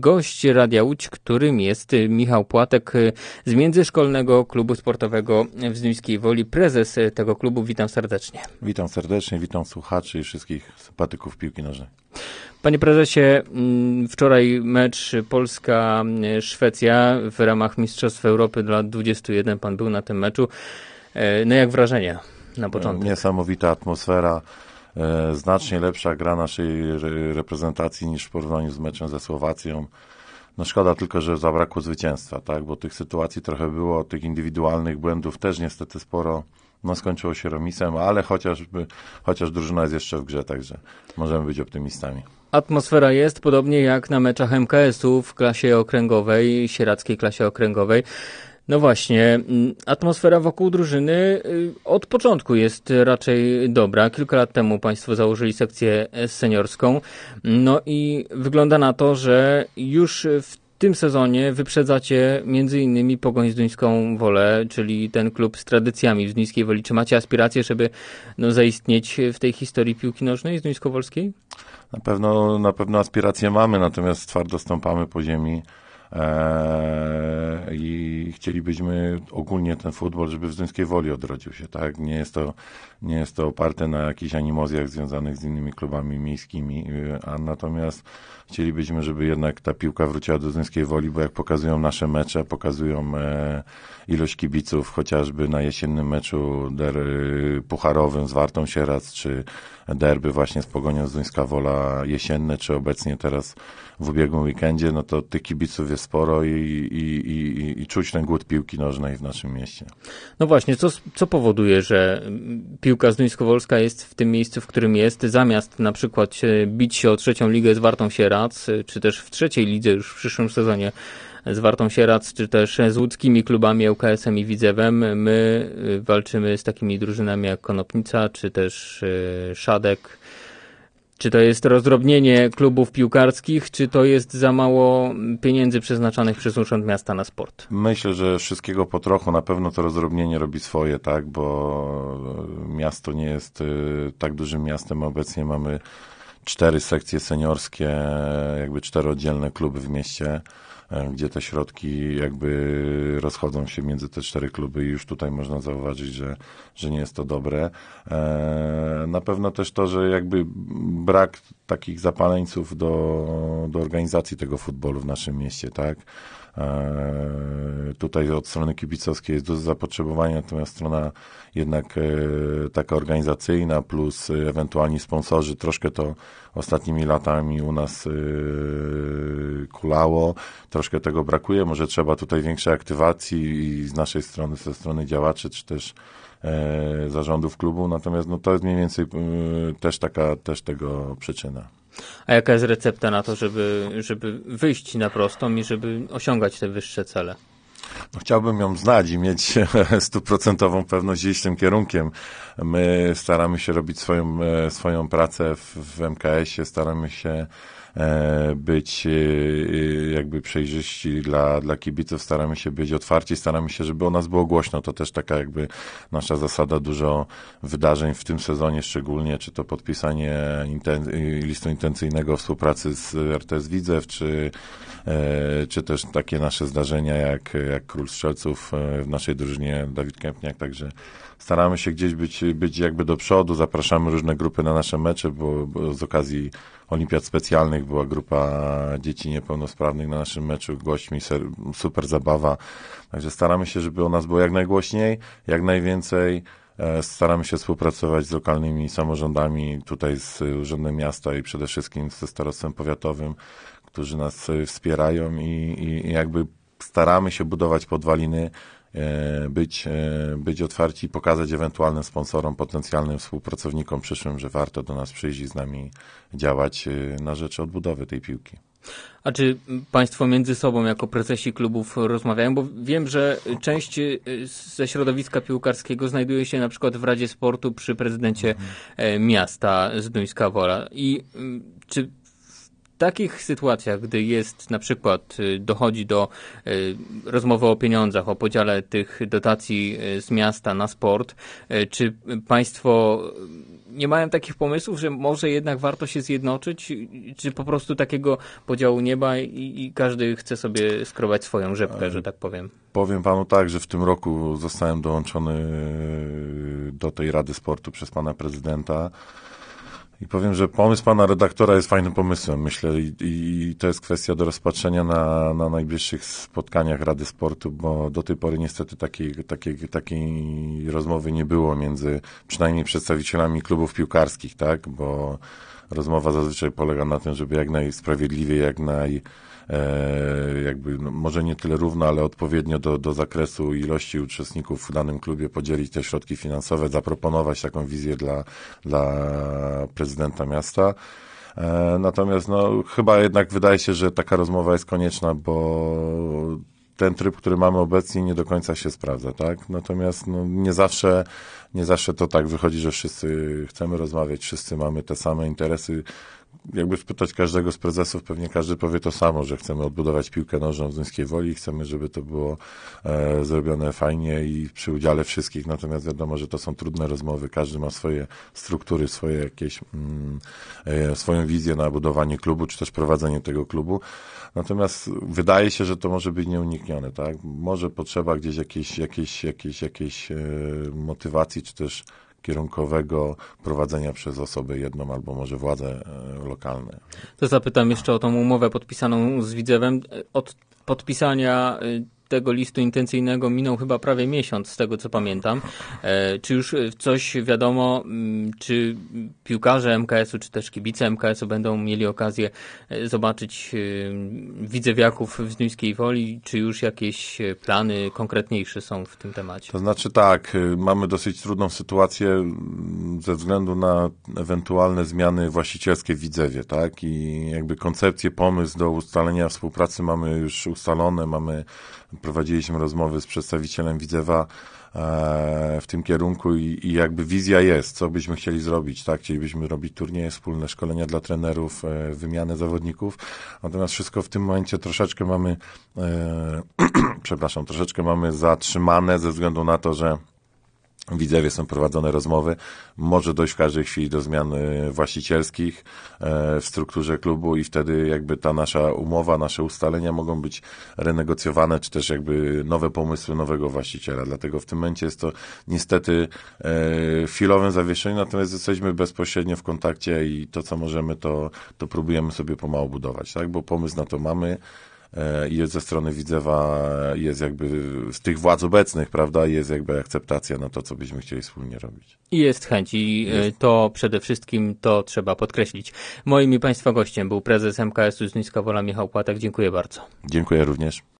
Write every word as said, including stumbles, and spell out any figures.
gość Radia Łódź, którym jest Michał Płatek z Międzyszkolnego Klubu Sportowego w Zduńskiej Woli, prezes tego klubu. Witam serdecznie. Witam serdecznie, witam słuchaczy i wszystkich sympatyków piłki nożnej. Panie prezesie, wczoraj mecz Polska-Szwecja w ramach Mistrzostw Europy do lat dwudziestu jeden. Pan był na tym meczu. No jak wrażenia na początek? Niesamowita atmosfera, znacznie lepsza gra naszej reprezentacji niż w porównaniu z meczem ze Słowacją. No szkoda tylko, że zabrakło zwycięstwa, tak? Bo tych sytuacji trochę było, tych indywidualnych błędów też niestety sporo. No skończyło się remisem, ale chociażby, chociaż drużyna jest jeszcze w grze, także możemy być optymistami. Atmosfera jest podobnie jak na meczach M K S-u w klasie okręgowej, sieradzkiej klasie okręgowej. No właśnie, atmosfera wokół drużyny od początku jest raczej dobra. Kilka lat temu Państwo założyli sekcję seniorską. No i wygląda na to, że już w tym sezonie wyprzedzacie między innymi Pogoń Zduńską Wolę, czyli ten klub z tradycjami w Zduńskiej Woli. Czy macie aspiracje, żeby no, zaistnieć w tej historii piłki nożnej zduńskowolskiej? Na pewno, na pewno aspiracje mamy, natomiast twardo stąpamy po ziemi. Eee, i chcielibyśmy ogólnie ten futbol, żeby w Zduńskiej Woli odrodził się, tak? Nie jest to, nie jest to oparte na jakichś animozjach związanych z innymi klubami miejskimi, a natomiast chcielibyśmy, żeby jednak ta piłka wróciła do Zduńskiej Woli, bo jak pokazują nasze mecze, pokazują e, ilość kibiców, chociażby na jesiennym meczu der, pucharowym z Wartą Sieradz, czy derby właśnie z Pogonią Zduńska Wola jesienne, czy obecnie teraz w ubiegłym weekendzie, no to tych kibiców jest sporo i, i, i, i czuć ten głód piłki nożnej w naszym mieście. No właśnie, co, co powoduje, że piłka zduńskowolska jest w tym miejscu, w którym jest, zamiast na przykład bić się o trzecią ligę z Wartą Sieradz, czy też w trzeciej lidze już w przyszłym sezonie z Wartą Sieradz, czy też z łódzkimi klubami L K S-em i Widzewem, my walczymy z takimi drużynami jak Konopnica, czy też Szadek. Czy to jest rozdrobnienie klubów piłkarskich, czy to jest za mało pieniędzy przeznaczanych przez Urząd Miasta na sport? Myślę, że wszystkiego po trochu. Na pewno to rozdrobnienie robi swoje, tak, bo miasto nie jest y, tak dużym miastem. Obecnie mamy cztery sekcje seniorskie, jakby cztery oddzielne kluby w mieście, gdzie te środki jakby rozchodzą się między te cztery kluby i już tutaj można zauważyć, że, że nie jest to dobre. Na pewno też to, że jakby brak takich zapaleńców do, do organizacji tego futbolu w naszym mieście, tak? Tutaj od strony kibicowskiej jest duże zapotrzebowanie, natomiast strona jednak taka organizacyjna plus ewentualni sponsorzy, troszkę to ostatnimi latami u nas kulało, troszkę tego brakuje, może trzeba tutaj większej aktywacji i z naszej strony, ze strony działaczy, czy też zarządów klubu, natomiast no to jest mniej więcej też taka, też tego przyczyna. A jaka jest recepta na to, żeby, żeby wyjść na prostą i żeby osiągać te wyższe cele? No, chciałbym ją znać i mieć stuprocentową pewność iść tym kierunkiem. My staramy się robić swoją, swoją pracę w, w M K S-ie, staramy się być jakby przejrzyści dla, dla kibiców, staramy się być otwarci, staramy się, żeby o nas było głośno. To też taka jakby nasza zasada, dużo wydarzeń w tym sezonie szczególnie, czy to podpisanie inten- listu intencyjnego współpracy z R T S Widzew, czy, czy też takie nasze zdarzenia jak, jak Król Strzelców w naszej drużynie Dawid Kępniak, także staramy się gdzieś być, być jakby do przodu, zapraszamy różne grupy na nasze mecze, bo, bo z okazji olimpiad specjalnych była grupa dzieci niepełnosprawnych na naszym meczu, gośćmi, super zabawa, także staramy się, żeby o nas było jak najgłośniej, jak najwięcej, staramy się współpracować z lokalnymi samorządami, tutaj z Urzędem Miasta i przede wszystkim ze starostwem powiatowym, którzy nas wspierają i, i jakby staramy się budować podwaliny, być, być otwarci i pokazać ewentualnym sponsorom, potencjalnym współpracownikom przyszłym, że warto do nas przyjść i z nami działać na rzecz odbudowy tej piłki. A czy Państwo między sobą jako prezesi klubów rozmawiają? Bo wiem, że część ze środowiska piłkarskiego znajduje się na przykład w Radzie Sportu przy prezydencie mhm. miasta Zduńska Wola. I czy takich sytuacjach, gdy jest na przykład, dochodzi do rozmowy o pieniądzach, o podziale tych dotacji z miasta na sport, czy państwo nie mają takich pomysłów, że może jednak warto się zjednoczyć, czy po prostu takiego podziału nie ma i, i każdy chce sobie skrobać swoją rzepkę, że tak powiem? Powiem panu tak, że w tym roku zostałem dołączony do tej Rady Sportu przez pana prezydenta. I powiem, że pomysł pana redaktora jest fajnym pomysłem, myślę, i, i to jest kwestia do rozpatrzenia na, na najbliższych spotkaniach Rady Sportu, bo do tej pory niestety takiej, takiej, takiej rozmowy nie było między przynajmniej przedstawicielami klubów piłkarskich, tak, bo rozmowa zazwyczaj polega na tym, żeby jak najsprawiedliwiej, jak naj, e, jakby, no, może nie tyle równo, ale odpowiednio do, do zakresu ilości uczestników w danym klubie podzielić te środki finansowe, zaproponować taką wizję dla, dla prezydenta miasta. E, natomiast no, chyba jednak wydaje się, że taka rozmowa jest konieczna, bo ten tryb, który mamy obecnie, nie do końca się sprawdza, tak? Natomiast no, nie zawsze, nie zawsze to tak wychodzi, że wszyscy chcemy rozmawiać, wszyscy mamy te same interesy. Jakby spytać każdego z prezesów, pewnie każdy powie to samo, że chcemy odbudować piłkę nożną w Zduńskiej Woli, chcemy, żeby to było e, zrobione fajnie i przy udziale wszystkich, natomiast wiadomo, że to są trudne rozmowy, każdy ma swoje struktury, swoje jakieś, mm, e, swoją wizję na budowanie klubu, czy też prowadzenie tego klubu. Natomiast wydaje się, że to może być nieuniknione, tak? Może potrzeba gdzieś jakiejś, jakiejś, jakiejś, jakiejś e, motywacji, czy też kierunkowego prowadzenia przez osobę jedną albo może władze e, lokalne. To zapytam jeszcze o tą umowę podpisaną z Widzewem. Od podpisania tego listu intencyjnego minął chyba prawie miesiąc, z tego co pamiętam. E, czy już coś wiadomo, czy piłkarze M K S u, czy też kibice M K S u będą mieli okazję zobaczyć e, widzewiaków w Zduńskiej Woli, czy już jakieś plany konkretniejsze są w tym temacie? To znaczy tak, mamy dosyć trudną sytuację ze względu na ewentualne zmiany właścicielskie w Widzewie, tak? I jakby koncepcję, pomysł do ustalenia współpracy mamy już ustalone, mamy prowadziliśmy rozmowy z przedstawicielem Widzewa e, w tym kierunku i, i jakby wizja jest, co byśmy chcieli zrobić, tak? Chcielibyśmy robić turnieje wspólne, szkolenia dla trenerów, e, wymianę zawodników, natomiast wszystko w tym momencie troszeczkę mamy, e, przepraszam, troszeczkę mamy zatrzymane ze względu na to, że w Widzewie są prowadzone rozmowy. Może dojść w każdej chwili do zmian właścicielskich w strukturze klubu i wtedy jakby ta nasza umowa, nasze ustalenia mogą być renegocjowane, czy też jakby nowe pomysły nowego właściciela. Dlatego w tym momencie jest to niestety w chwilowym zawieszeniu, natomiast jesteśmy bezpośrednio w kontakcie i to, co możemy, to, to próbujemy sobie pomału budować, tak? Bo pomysł na to mamy. Jest ze strony Widzewa, jest jakby z tych władz obecnych, prawda, jest jakby akceptacja na to, co byśmy chcieli wspólnie robić. I jest chęć i jest. To przede wszystkim to trzeba podkreślić. Moim i Państwa gościem był prezes M K S u Zduńska Wola Michał Płatek. Dziękuję bardzo. Dziękuję również.